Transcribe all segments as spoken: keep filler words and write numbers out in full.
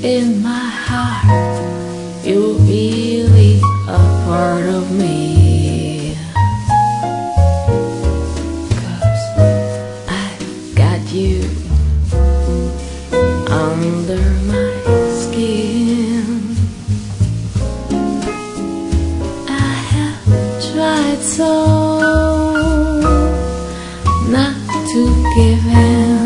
in my heart, you're really a part of me. 'Cause I've got you under my skin. I have tried so not to give in.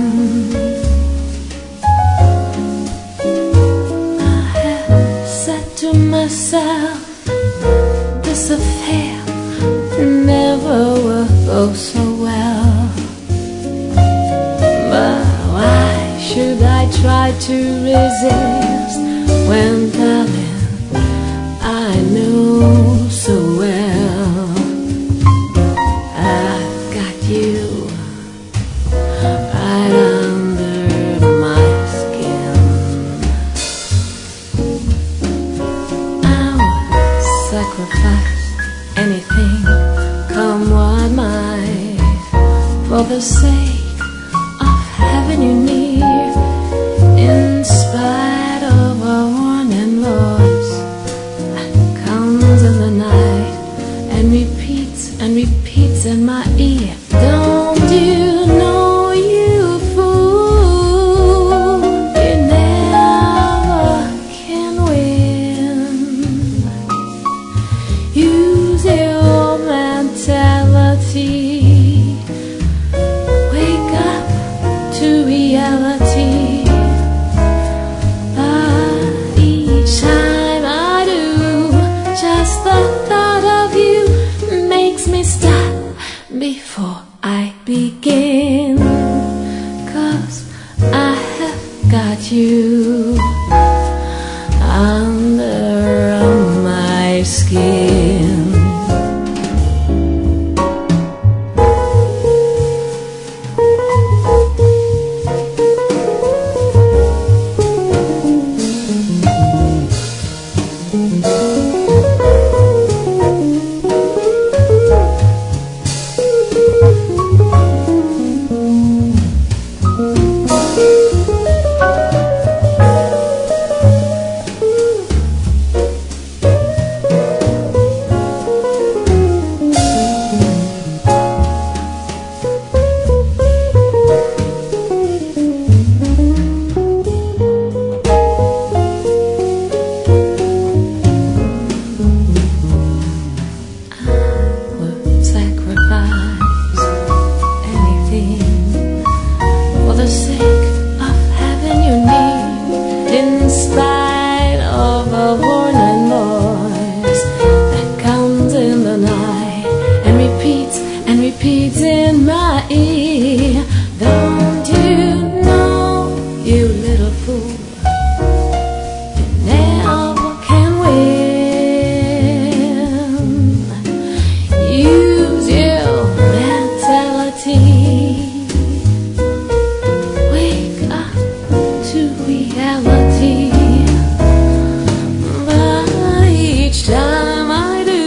I have said to myself, this affair never will go so well. But why should I try to resist when, darling, I know so well I've got you right under my skin. I would sacrifice anything, come what might, for the sake of having you near. In spite of a warning voice that comes in the night and repeats and repeats in my ear, don't you know, you fool, you never can win. Use your mentality, wake up to reality. Before I begin, 'cause I have got you under my skin. In spite of a warning voice that comes in the night and repeats and repeats in my ear, don't you know, you little fool, you never can win. Use your mentality, wake up to reality. But each time I do,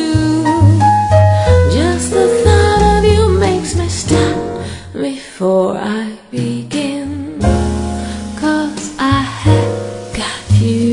just the thought of you makes me stop before I begin. 'Cause I have got you